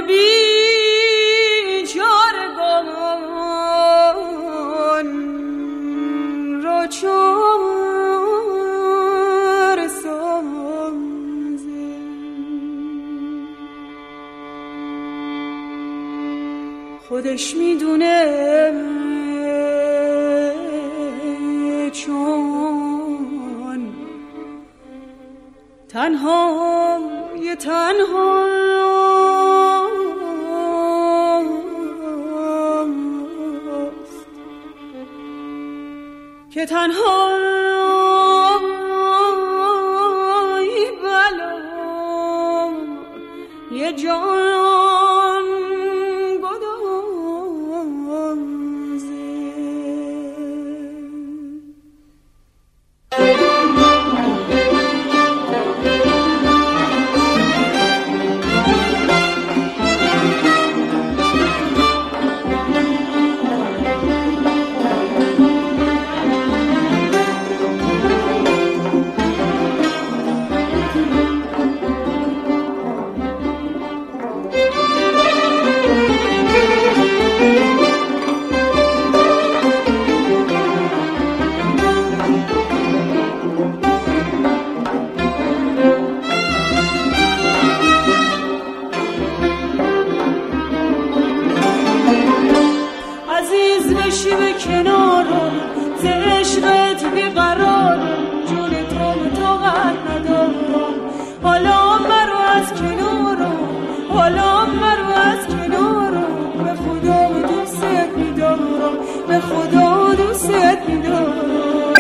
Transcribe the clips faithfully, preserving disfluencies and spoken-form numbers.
بیچارگان را چار سازه خودش میدونه چون تنها یه تنها که تنها ای بلا یه جان گدازه به خدا دوست می‌دارم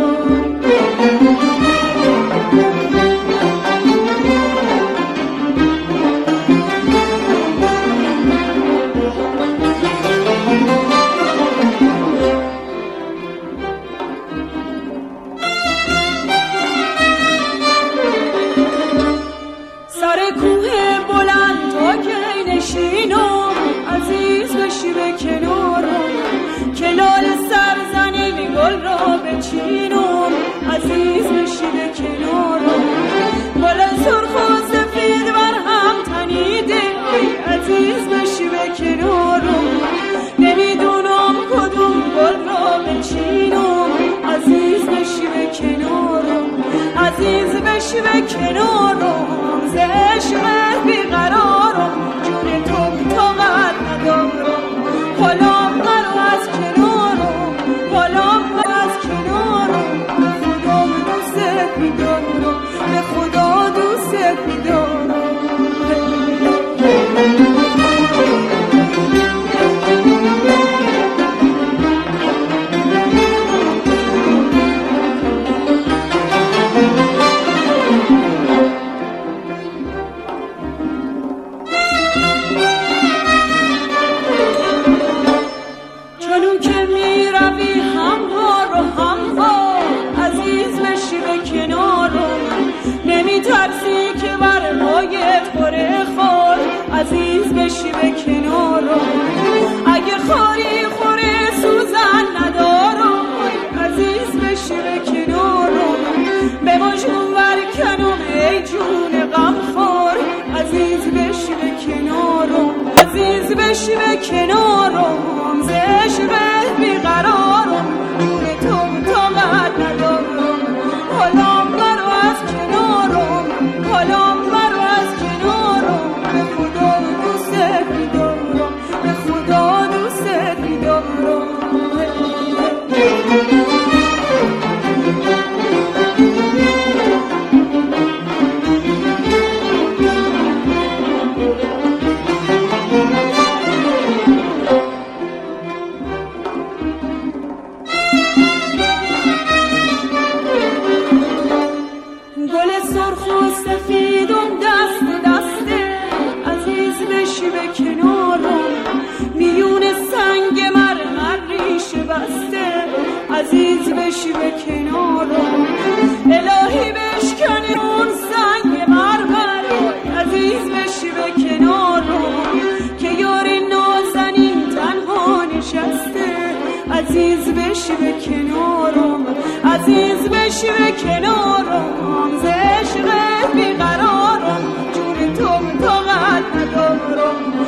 سر کوه بلند تا که نشینم عزیز بشی به کنارم کلال سرزنه می گل را بچینم عزیز بشی به کنارم گل سرخ و سفید بر هم تنیده عزیز بشی به کنارم نمیدونم کدوم گل را بچینم عزیز بشی به کنارم عزیز بشی به کنارم ز عشقت بیقرارم جون تو طاقت ندارم حالا مرو از کنارم حالا مرو از کنارم به خدا دوست می‌دارم به خدا دوست می‌دارم عزیز بشی به کنارم اگه خاری خوره سوزن ندارم عزیز بشی به کنارم به مجموع برکنم ای جون غمخوار عزیز بشی به کنارم عزیز بشی به کنارم ز عشقت بیقرارم جون تو طاقت ندارم حالا مرو از کنارم حالا مرو از کنارم به خدا دوست می‌دارم به خدا دوست می‌دارم گل سرخ و سفیدم دست دسته عزیز بشی به کنارم میون سنگ مرمر ریشه بسته عزیز بشی به کنارم الهی بشکنی اون سنگ مرمر عزیز بشی به کنارم که یاری نازنین تنها نشسته عزیز بشی به کنارم عزیز بشی به کنارم ز عشقت بیقرارم جون تو طاقت ندارم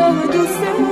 دوست